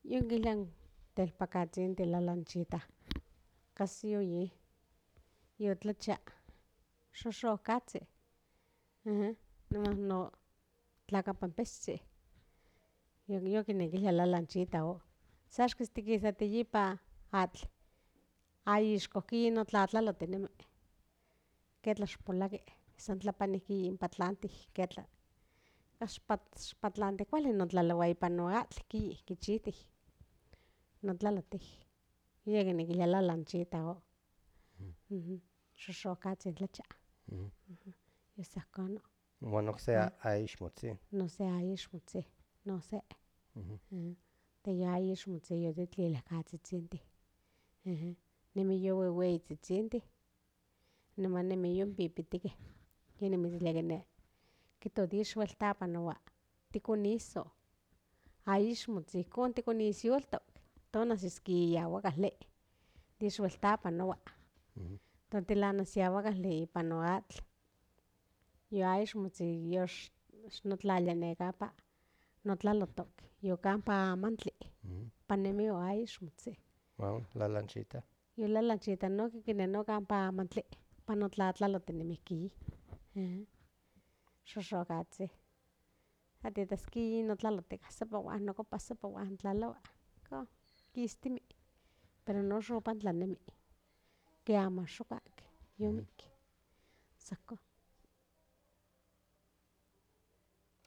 Yonkilan telpakatzintli lalanchita kasi yoyi yotlacha xoxokatzi no tlakapampestsi yokinekilia lalanchita san axkan tikisati yipa atl aixkoki notlatlaloti ketla xpolaki san tlapaniki patlanti ketla xpatlanti kuali notlalua ipan no atl kichiti notlaloti yekinekilia lalanchita xoxokatzi tlacha yes ajkon Uan okse aixmotzi nose aixmotzi nose teya aixmotzi yotitlilakatzitzintih nemi yohuehuetzitzinti niman nemi yonpipitike yi nimitzilia kito tixueltapanoa tikoniso aixmotzi ijkon tikonisyoltok tonal kiyahuakatli tixueltapanoa ton tilanas yahuakatl ipan no atl yoaixmotzi notlalia nekapa notlalotok yokampa amantli ompa nemi aixmotzi lalanchita noki kiné kampa amantli ompa notlatlaloti nemiki xoxokatzi atiitaski notlaloti sepa huan nokopa sepa huan tlalua ijkon kistimi pero noxa ompa tlanemi ke amaxokak yomikki san kon.